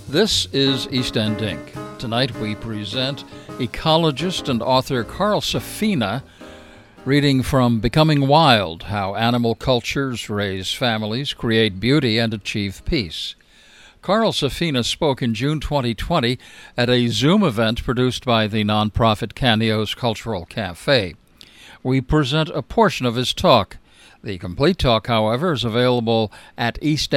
This is East End Ink. Tonight we present ecologist and author Carl Safina reading from Becoming Wild: How Animal Cultures Raise Families, Create Beauty, and Achieve Peace. Carl Safina spoke in June 2020 at a Zoom event produced by the nonprofit Caneo's Cultural Cafe. We present a portion of his talk. The complete talk, however, is available at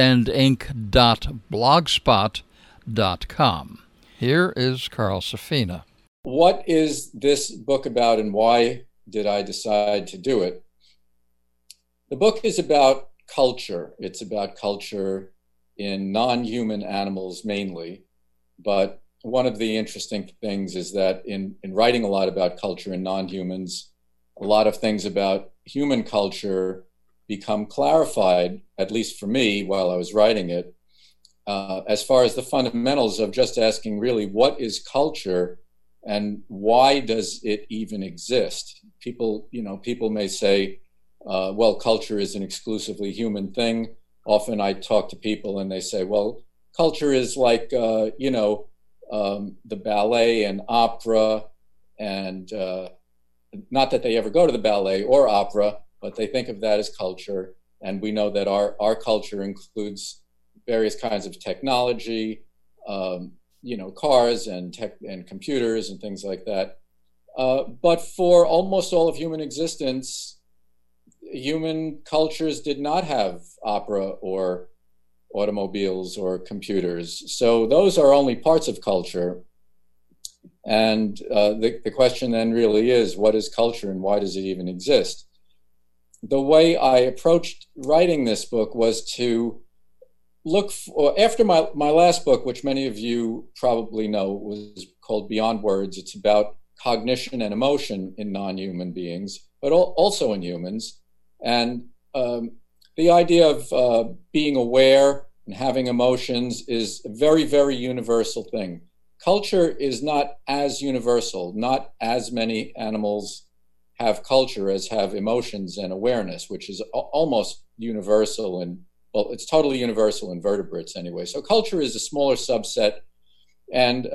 eastendink.blogspot.com. Here is Carl Safina. What is this book about, and why did I decide to do it? The book is about culture. It's about culture in non-human animals mainly, but one of the interesting things is that in writing a lot about culture in non-humans, a lot of things about human culture become clarified, at least for me, while I was writing it, as far as the fundamentals of just asking really what is culture and why does it even exist? People may say, well, culture is an exclusively human thing. Often I talk to people and they say, well, culture is like, the ballet and opera, and not that they ever go to the ballet or opera, but they think of that as culture. And we know that our culture includes various kinds of technology, cars and computers and things like that. But for almost all of human existence, human cultures did not have opera or automobiles or computers. So those are only parts of culture. And the question then really is, what is culture and why does it even exist? The way I approached writing this book was to look for, after my last book, which many of you probably know, was called Beyond Words. It's about cognition and emotion in non-human beings, but also in humans. And the idea of being aware and having emotions is a very, very universal thing. Culture is not as universal. Not as many animals have culture as have emotions and awareness, which is almost universal, and well, it's totally universal in vertebrates anyway. So culture is a smaller subset. And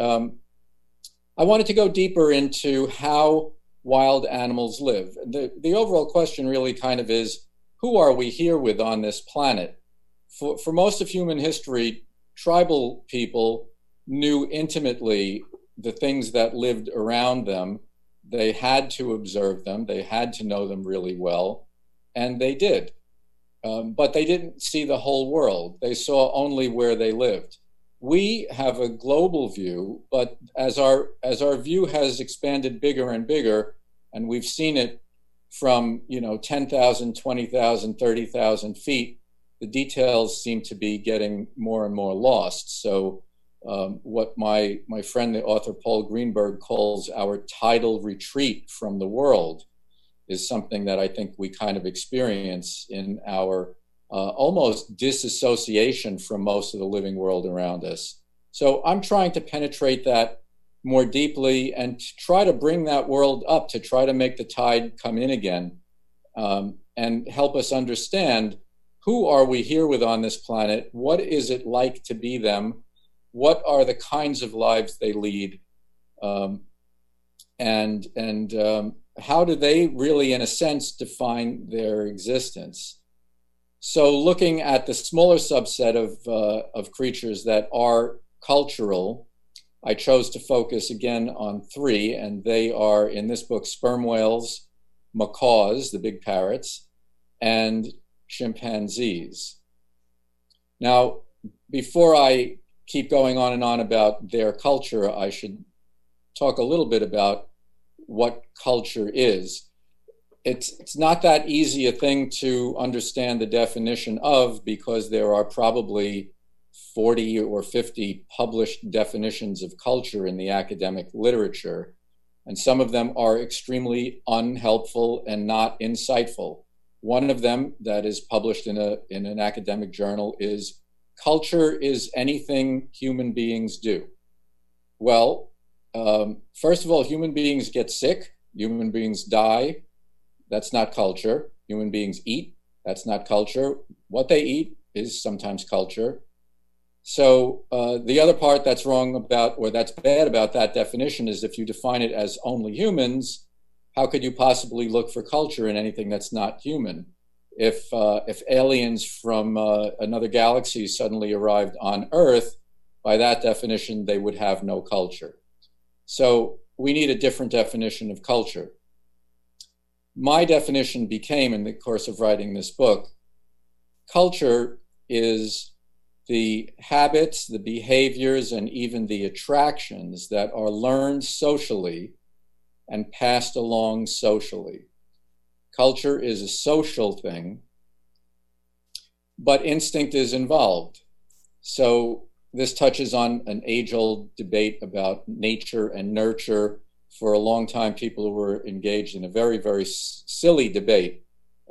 I wanted to go deeper into how wild animals live. The overall question really kind of is, who are we here with on this planet? For most of human history, tribal people knew intimately the things that lived around them. They had to observe them. They had to know them really well, and they did. But they didn't see the whole world. They saw only where they lived. We have a global view, but as our view has expanded bigger and bigger, and we've seen it from 10,000, 20,000, 30,000 feet, the details seem to be getting more and more lost. So what my friend, the author Paul Greenberg, calls our tidal retreat from the world is something that I think we kind of experience in our almost disassociation from most of the living world around us. So I'm trying to penetrate that more deeply and try to bring that world up, to try to make the tide come in again, and help us understand, who are we here with on this planet? What is it like to be them? What are the kinds of lives they lead? And how do they really, in a sense, define their existence? So looking at the smaller subset of creatures that are cultural, I chose to focus again on three, and they are, in this book, sperm whales, macaws, the big parrots, and chimpanzees. Now, before I keep going on and on about their culture, I should talk a little bit about what culture is. It's not that easy a thing to understand the definition of, because there are probably 40 or 50 published definitions of culture in the academic literature, and some of them are extremely unhelpful and not insightful. One of them that is published in an academic journal is, culture is anything human beings do. Well, first of all, human beings get sick, human beings die, that's not culture. Human beings eat, that's not culture. What they eat is sometimes culture. So the other part that's wrong about, or that's bad about that definition, is if you define it as only humans, how could you possibly look for culture in anything that's not human? If aliens from another galaxy suddenly arrived on Earth, by that definition, they would have no culture. So we need a different definition of culture. My definition became, in the course of writing this book, culture is the habits, the behaviors, and even the attractions that are learned socially and passed along socially. Culture is a social thing, but instinct is involved. So this touches on an age-old debate about nature and nurture. For a long time, people were engaged in a very, very silly debate.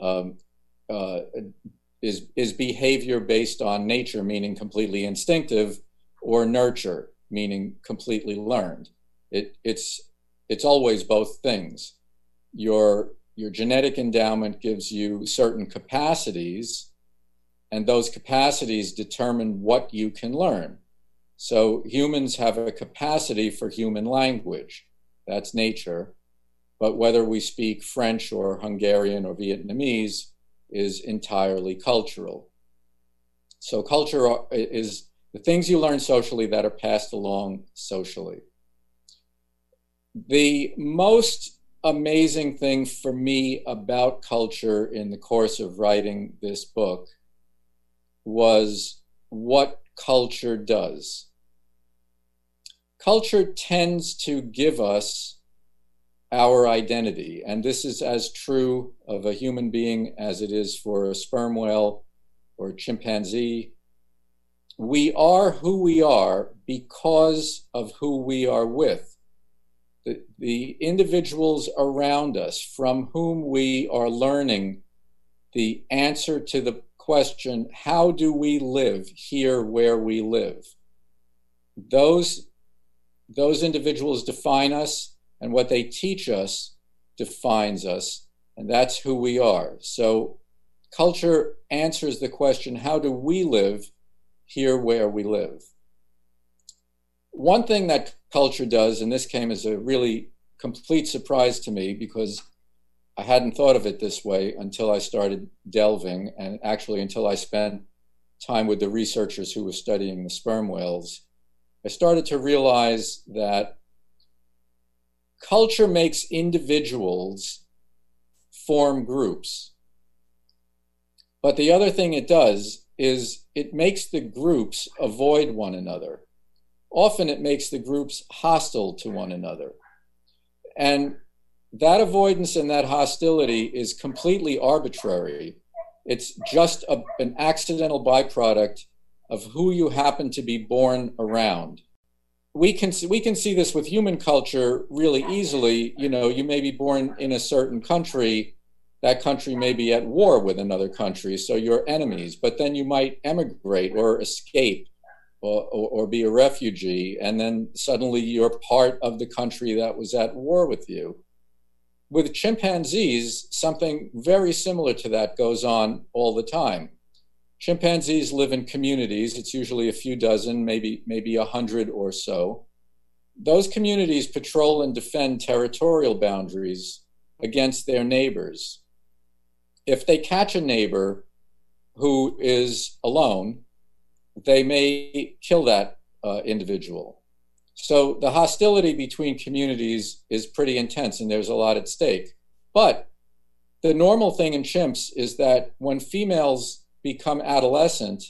Is behavior based on nature, meaning completely instinctive, or nurture, meaning completely learned? It's always both things. Your genetic endowment gives you certain capacities, and those capacities determine what you can learn. So humans have a capacity for human language. That's nature. But whether we speak French or Hungarian or Vietnamese is entirely cultural. So culture is the things you learn socially that are passed along socially. The most amazing thing for me about culture in the course of writing this book was what culture does. Culture tends to give us our identity, and this is as true of a human being as it is for a sperm whale or a chimpanzee. We are who we are because of who we are with. The individuals around us from whom we are learning the answer to the question, how do we live here where we live? Those individuals define us, and what they teach us defines us, and that's who we are. So culture answers the question, how do we live here where we live? One thing that culture does, and this came as a really complete surprise to me because I hadn't thought of it this way until I started delving, and actually until I spent time with the researchers who were studying the sperm whales, I started to realize that culture makes individuals form groups. But the other thing it does is it makes the groups avoid one another. Often it makes the groups hostile to one another. And that avoidance and that hostility is completely arbitrary. It's just an accidental byproduct of who you happen to be born around. We can see this with human culture really easily. You know, you may be born in a certain country, that country may be at war with another country, so you're enemies, but then you might emigrate or escape or be a refugee, and then suddenly you're part of the country that was at war with you. With chimpanzees, something very similar to that goes on all the time. Chimpanzees live in communities. It's usually a few dozen, maybe 100 or so. Those communities patrol and defend territorial boundaries against their neighbors. If they catch a neighbor who is alone, they may kill that individual. So the hostility between communities is pretty intense, and there's a lot at stake. But the normal thing in chimps is that when females become adolescent,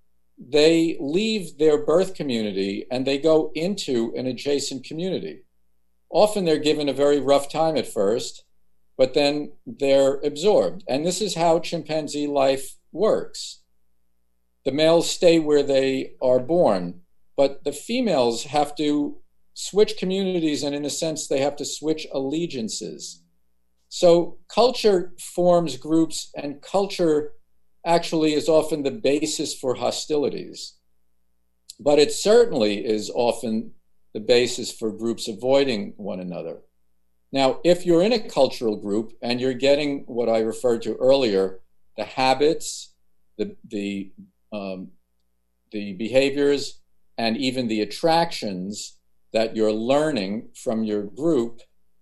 they leave their birth community and they go into an adjacent community. Often they're given a very rough time at first, but then they're absorbed. And this is how chimpanzee life works. The males stay where they are born, but the females have to switch communities, and in a sense, they have to switch allegiances. So culture forms groups, and culture actually is often the basis for hostilities. But it certainly is often the basis for groups avoiding one another. Now, if you're in a cultural group and you're getting what I referred to earlier, the habits, the the behaviors and even the attractions that you're learning from your group,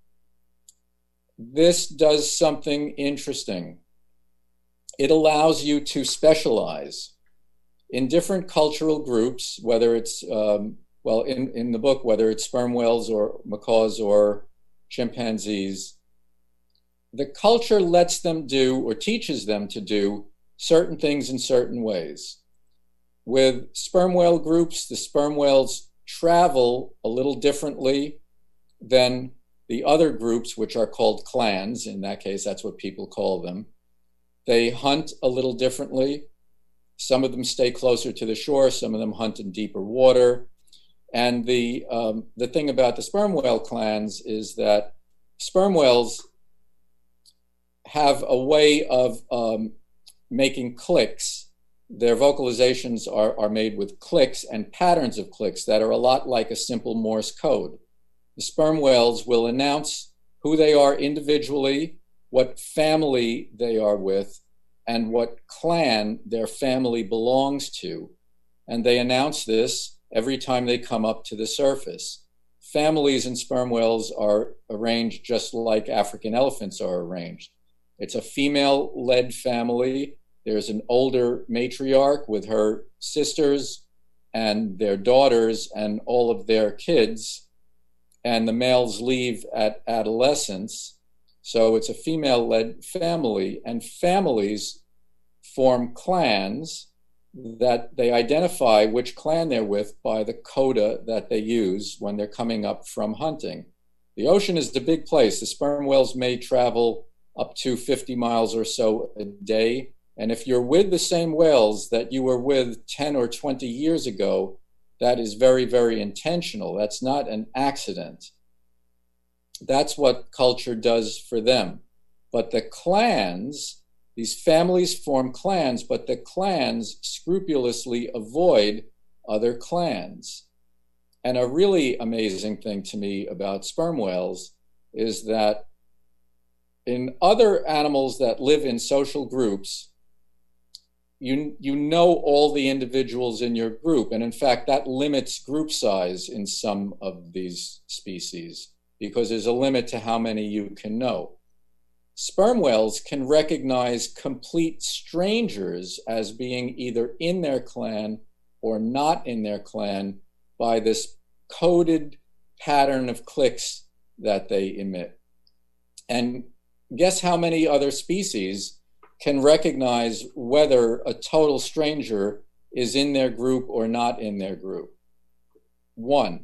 this does something interesting. It allows you to specialize in different cultural groups, whether it's, in the book, whether it's sperm whales or macaws or chimpanzees. The culture lets them do or teaches them to do certain things in certain ways. With sperm whale groups, the sperm whales travel a little differently than the other groups, which are called clans. In that case, that's what people call them. They hunt a little differently. Some of them stay closer to the shore. Some of them hunt in deeper water. And the thing about the sperm whale clans is that sperm whales have a way of making clicks. Their vocalizations are made with clicks and patterns of clicks that are a lot like a simple Morse code. The sperm whales will announce who they are individually, what family they are with, and what clan their family belongs to. And they announce this every time they come up to the surface. Families in sperm whales are arranged just like African elephants are arranged. It's a female-led family. There's an older matriarch with her sisters and their daughters and all of their kids, and the males leave at adolescence. So it's a female-led family, and families form clans that they identify which clan they're with by the coda that they use when they're coming up from hunting. The ocean is the big place. The sperm whales may travel up to 50 miles or so a day. And if you're with the same whales that you were with 10 or 20 years ago, that is very, very intentional. That's not an accident. That's what culture does for them. But the clans, these families form clans, but the clans scrupulously avoid other clans. And a really amazing thing to me about sperm whales is that in other animals that live in social groups, you know all the individuals in your group. And in fact, that limits group size in some of these species because there's a limit to how many you can know. Sperm whales can recognize complete strangers as being either in their clan or not in their clan by this coded pattern of clicks that they emit. And guess how many other species can recognize whether a total stranger is in their group or not in their group? One,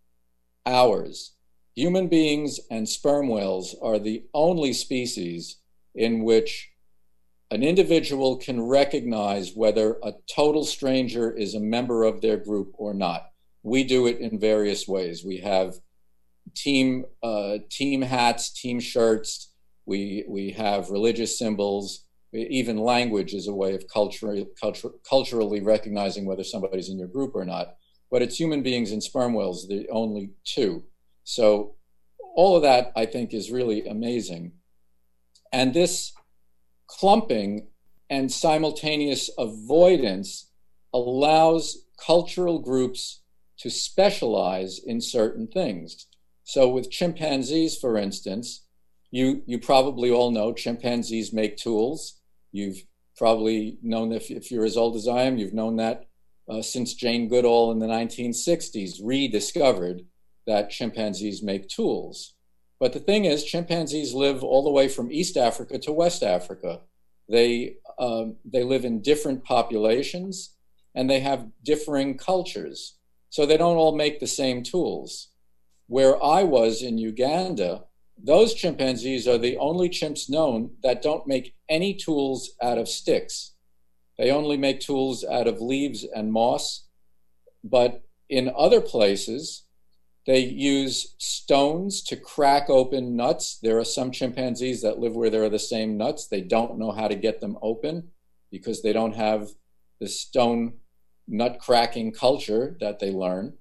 ours. Human beings and sperm whales are the only species in which an individual can recognize whether a total stranger is a member of their group or not. We do it in various ways. We have team hats, team shirts. We have religious symbols. Even language is a way of culturally recognizing whether somebody's in your group or not. But it's human beings and sperm whales, the only two. So all of that, I think, is really amazing. And this clumping and simultaneous avoidance allows cultural groups to specialize in certain things. So with chimpanzees, for instance, you probably all know chimpanzees make tools. You've probably known, if you're as old as I am, you've known that since Jane Goodall in the 1960s rediscovered that chimpanzees make tools. But the thing is, chimpanzees live all the way from East Africa to West Africa. They live in different populations and they have differing cultures. So they don't all make the same tools. Where I was in Uganda, those chimpanzees are the only chimps known that don't make any tools out of sticks. They only make tools out of leaves and moss. But in other places, they use stones to crack open nuts. There are some chimpanzees that live where there are the same nuts. They don't know how to get them open because they don't have the stone nut cracking culture that they learn.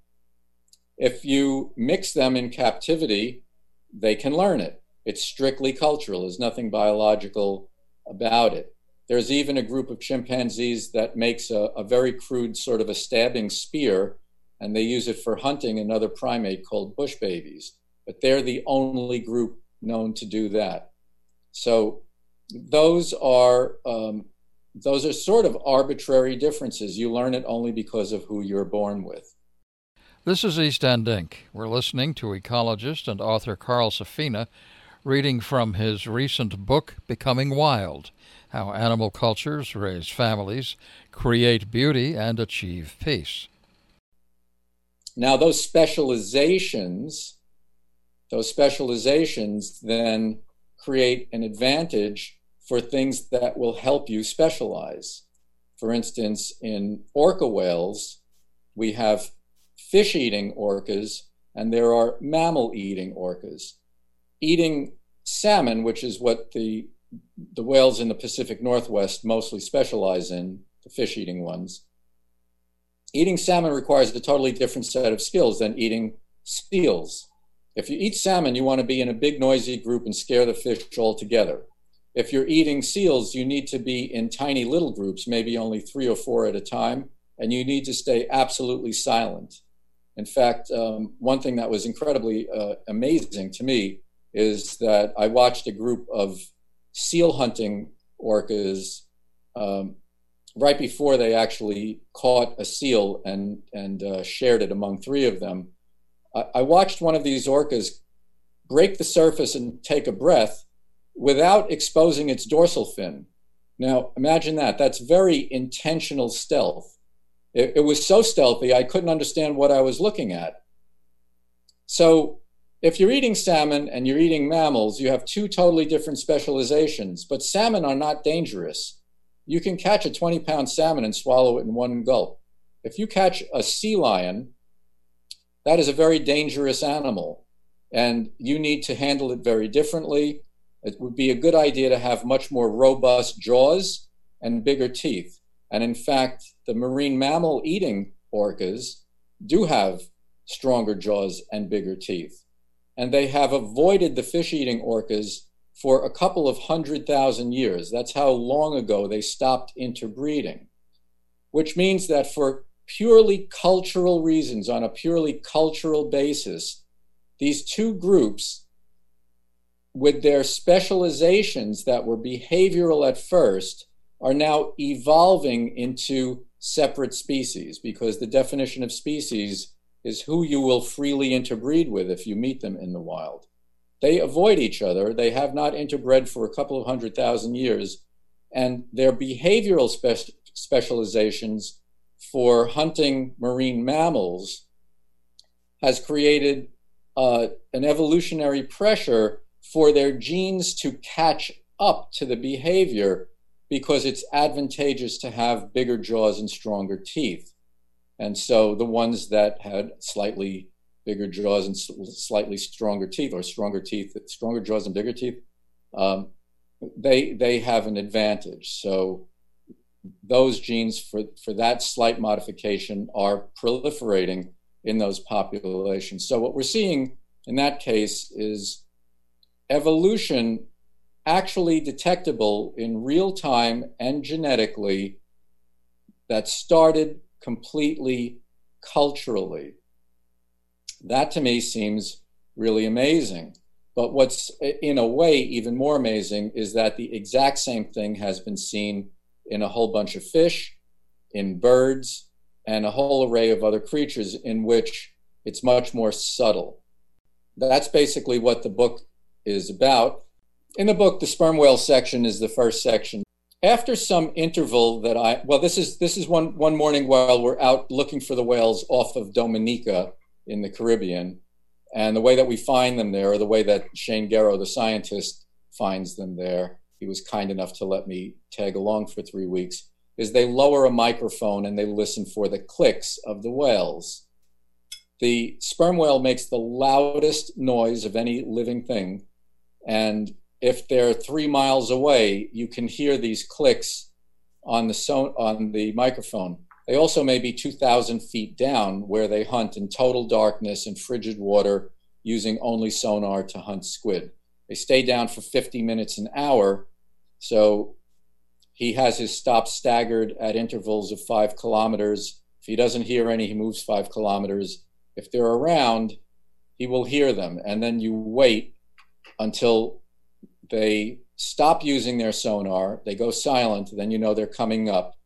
If you mix them in captivity, they can learn it. It's strictly cultural. There's nothing biological about it. There's even a group of chimpanzees that makes a very crude sort of a stabbing spear, and they use it for hunting another primate called bush babies. But they're the only group known to do that. So those are sort of arbitrary differences. You learn it only because of who you're born with. This is East End Inc. We're listening to ecologist and author Carl Safina reading from his recent book, Becoming Wild: How Animal Cultures Raise Families, Create Beauty, and Achieve Peace. Now, those specializations then create an advantage for things that will help you specialize. For instance, in orca whales, we have fish-eating orcas, and there are mammal-eating orcas. Eating salmon, which is what the whales in the Pacific Northwest mostly specialize in, the fish-eating ones, eating salmon requires a totally different set of skills than eating seals. If you eat salmon, you want to be in a big, noisy group and scare the fish all together. If you're eating seals, you need to be in tiny little groups, maybe only 3 or 4 at a time, and you need to stay absolutely silent. In fact, one thing that was incredibly amazing to me is that I watched a group of seal hunting orcas right before they actually caught a seal and shared it among 3 of them. I watched one of these orcas break the surface and take a breath without exposing its dorsal fin. Now, imagine that. That's very intentional stealth. It was so stealthy, I couldn't understand what I was looking at. So if you're eating salmon and you're eating mammals, you have 2 totally different specializations, but salmon are not dangerous. You can catch a 20-pound salmon and swallow it in one gulp. If you catch a sea lion, that is a very dangerous animal, and you need to handle it very differently. It would be a good idea to have much more robust jaws and bigger teeth. And in fact, the marine mammal eating orcas do have stronger jaws and bigger teeth. And they have avoided the fish eating orcas for a couple of 100,000 years. That's how long ago they stopped interbreeding, which means that for purely cultural reasons, on a purely cultural basis, these 2 groups, with their specializations that were behavioral at first, are now evolving into separate species, because the definition of species is who you will freely interbreed with if you meet them in the wild. They avoid each other. They have not interbred for a couple of 100,000 years, and their behavioral specializations for hunting marine mammals has created an evolutionary pressure for their genes to catch up to the behavior, because it's advantageous to have bigger jaws and stronger teeth. And so the ones that had slightly bigger jaws and slightly stronger teeth, or stronger jaws and bigger teeth, they have an advantage. So those genes for that slight modification are proliferating in those populations. So what we're seeing in that case is evolution actually detectable in real time and genetically, that started completely culturally. That to me seems really amazing. But what's in a way even more amazing is that the exact same thing has been seen in a whole bunch of fish, in birds, and a whole array of other creatures in which it's much more subtle. That's basically what the book is about. In the book, the sperm whale section is the first section. After some interval this is one morning while we're out looking for the whales off of Dominica in the Caribbean, and the way that we find them there, or the way that Shane Garrow, the scientist, finds them there, he was kind enough to let me tag along for 3 weeks, is they lower a microphone and they listen for the clicks of the whales. The sperm whale makes the loudest noise of any living thing, and if they're 3 miles away, you can hear these clicks on the microphone. They also may be 2,000 feet down where they hunt in total darkness and frigid water using only sonar to hunt squid. They stay down for 50 minutes an hour. So He has his stops staggered at intervals of 5 kilometers. If he doesn't hear any, he moves 5 kilometers. If they're around, he will hear them. And then you wait until they stop using their sonar, they go silent, then you know they're coming up.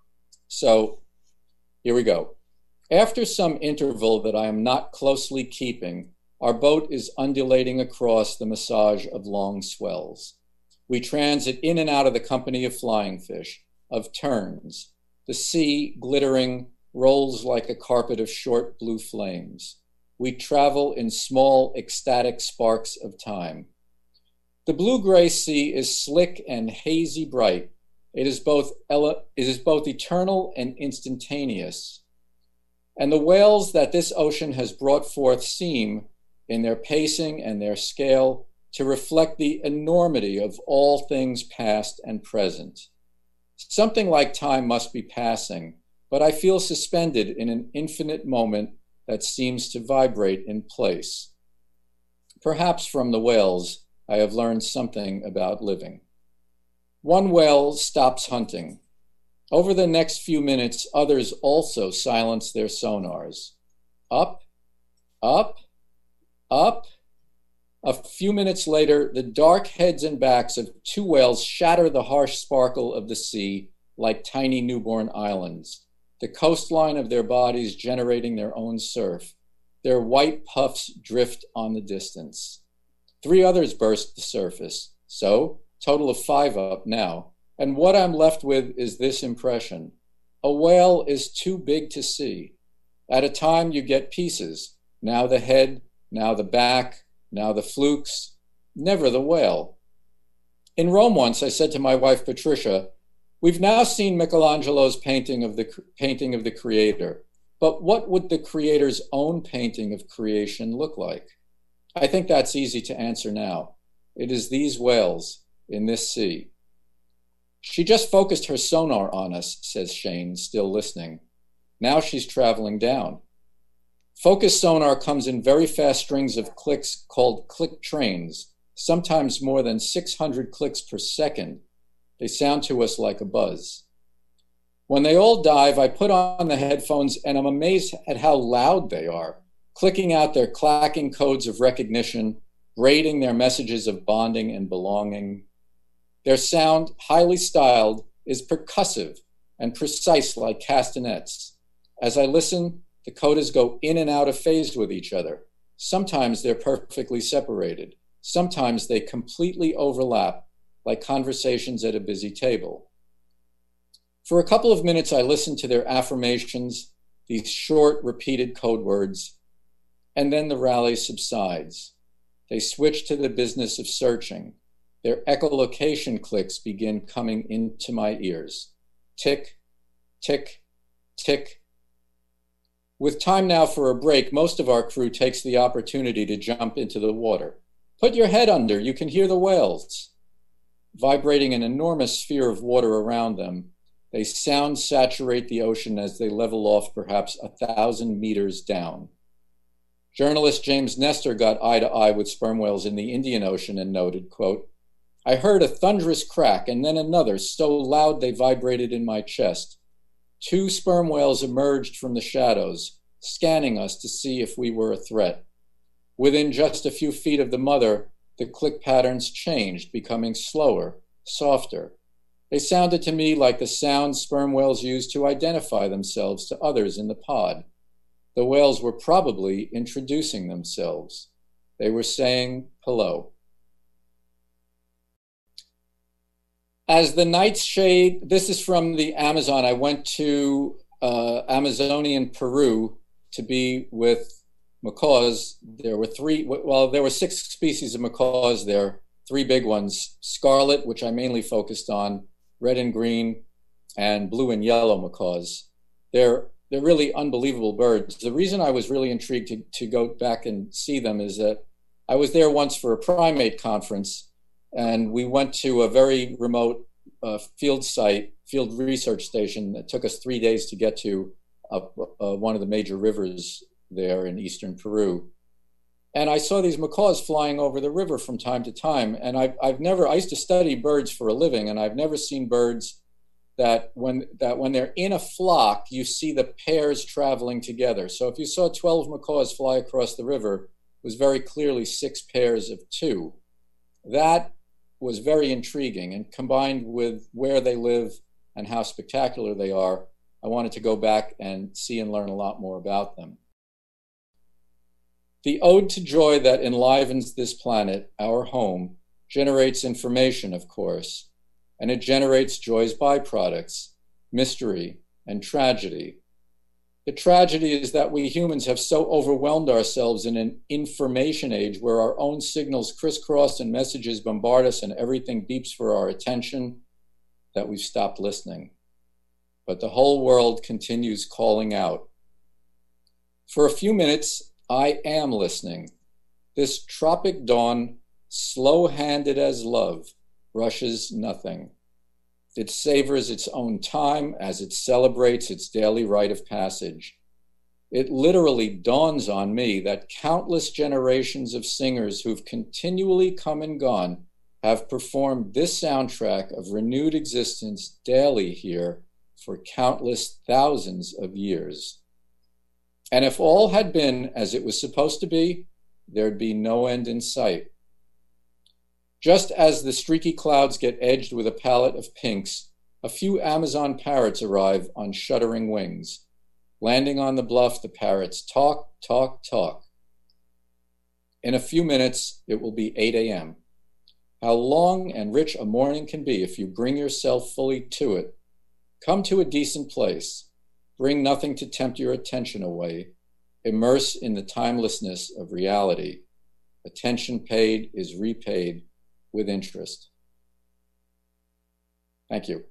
So here we go. After some interval that I am not closely keeping, our boat is undulating across the massage of long swells. We transit in and out of the company of flying fish, of terns. The sea, glittering, rolls like a carpet of short blue flames. We travel in small, ecstatic sparks of time. The blue-gray sea is slick and hazy bright. It is both eternal and instantaneous. And the whales that this ocean has brought forth seem, in their pacing and their scale, to reflect the enormity of all things past and present. Something like time must be passing, but I feel suspended in an infinite moment that seems to vibrate in place. Perhaps from the whales, I have learned something about living. One whale stops hunting. Over the next few minutes, others also silence their sonars. Up, up, up. A few minutes later, the dark heads and backs of 2 whales shatter the harsh sparkle of the sea like tiny newborn islands, the coastline of their bodies generating their own surf. Their white puffs drift on the distance. 3 others burst the surface, so total of 5 up now. And what I'm left with is this impression. A whale is too big to see. At a time you get pieces, now the head, now the back, now the flukes, never the whale. In Rome once, I said to my wife, Patricia, we've now seen Michelangelo's painting of the Creator, but what would the Creator's own painting of creation look like? I think that's easy to answer now. It is these whales in this sea. She just focused her sonar on us, says Shane, still listening. Now she's traveling down. Focus sonar comes in very fast strings of clicks called click trains, sometimes more than 600 clicks per second. They sound to us like a buzz. When they all dive, I put on the headphones and I'm amazed at how loud they are, clicking out their clacking codes of recognition, braiding their messages of bonding and belonging. Their sound, highly styled, is percussive and precise like castanets. As I listen, the codas go in and out of phase with each other. Sometimes they're perfectly separated. Sometimes they completely overlap, like conversations at a busy table. For a couple of minutes, I listen to their affirmations, these short, repeated code words, and then the rally subsides. They switch to the business of searching. Their echolocation clicks begin coming into my ears. Tick, tick, tick. With time now for a break, most of our crew takes the opportunity to jump into the water. Put your head under, you can hear the whales. Vibrating an enormous sphere of water around them, they sound saturate the ocean as they level off perhaps 1,000 meters down. Journalist James Nestor got eye to eye with sperm whales in the Indian Ocean and noted, quote, I heard a thunderous crack and then another so loud they vibrated in my chest. 2 sperm whales emerged from the shadows, scanning us to see if we were a threat. Within just a few feet of the mother, the click patterns changed, becoming slower, softer. They sounded to me like the sounds sperm whales use to identify themselves to others in the pod. The whales were probably introducing themselves. They were saying hello. As the nights shade, this is from the Amazon. I went to Amazonian Peru to be with macaws. There were 6 species of macaws there, 3 big ones, scarlet, which I mainly focused on, red and green, and blue and yellow macaws. They're really unbelievable birds. The reason I was really intrigued to go back and see them is that I was there once for a primate conference, and we went to a very remote field research station that took us 3 days to get to one of the major rivers there in eastern Peru. And I saw these macaws flying over the river from time to time. And I used to study birds for a living, and I've never seen birds that when they're in a flock, you see the pairs traveling together. So if you saw 12 macaws fly across the river, it was very clearly 6 pairs of 2. That was very intriguing, and combined with where they live and how spectacular they are, I wanted to go back and see and learn a lot more about them. The ode to joy that enlivens this planet, our home, generates information, of course, and it generates joy's byproducts, mystery and tragedy. The tragedy is that we humans have so overwhelmed ourselves in an information age where our own signals crisscross and messages bombard us and everything beeps for our attention that we've stopped listening. But the whole world continues calling out. For a few minutes, I am listening. This tropic dawn, slow-handed as love, rushes nothing. It savors its own time as it celebrates its daily rite of passage. It literally dawns on me that countless generations of singers who've continually come and gone have performed this soundtrack of renewed existence daily here for countless thousands of years. And if all had been as it was supposed to be, there'd be no end in sight. Just as the streaky clouds get edged with a palette of pinks, a few Amazon parrots arrive on shuddering wings. Landing on the bluff, the parrots talk, talk, talk. In a few minutes, it will be 8 a.m. How long and rich a morning can be if you bring yourself fully to it. Come to a decent place. Bring nothing to tempt your attention away. Immerse in the timelessness of reality. Attention paid is repaid with interest. Thank you.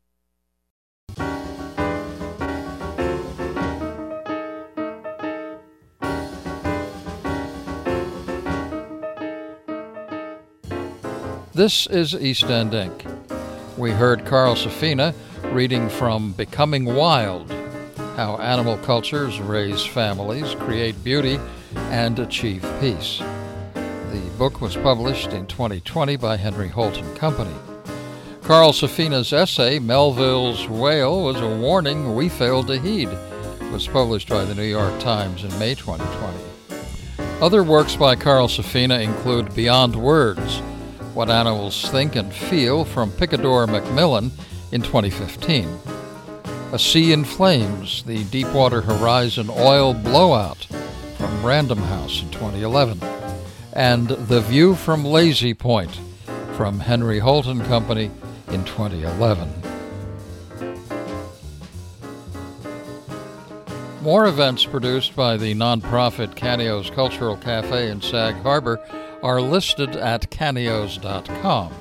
This is East End Ink. We heard Carl Safina reading from Becoming Wild, How Animal Cultures Raise Families, Create Beauty, and Achieve Peace. The book was published in 2020 by Henry Holton Company. Carl Safina's essay, Melville's Whale, was a warning we failed to heed. It was published by the New York Times in May 2020. Other works by Carl Safina include Beyond Words, What Animals Think and Feel, from Picador Macmillan in 2015. A Sea in Flames, the Deepwater Horizon Oil Blowout, from Random House in 2011. And The View from Lazy Point, from Henry Holton Company in 2011. More events produced by the nonprofit Caneos Cultural Cafe in Sag Harbor are listed at caneos.com.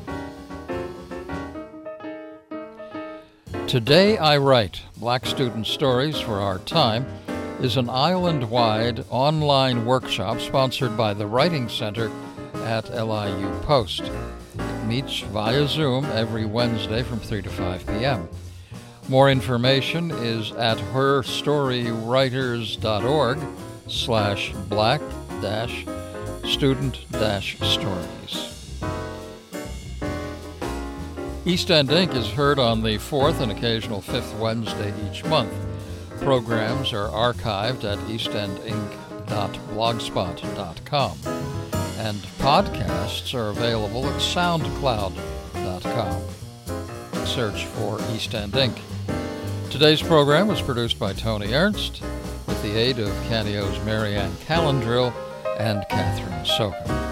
Today I Write, Black Student Stories for Our Time, is an island-wide online workshop sponsored by the Writing Center at LIU Post. It meets via Zoom every Wednesday from 3 to 5 p.m. More information is at herstoryWriters.org/black-student-stories. East End Ink is heard on the 4th and occasional 5th Wednesday each month. Programs are archived at eastendink.blogspot.com, and podcasts are available at soundcloud.com. Search for East End Ink. Today's program was produced by Tony Ernst with the aid of Caneo's Marianne Calendrill and Catherine Soka.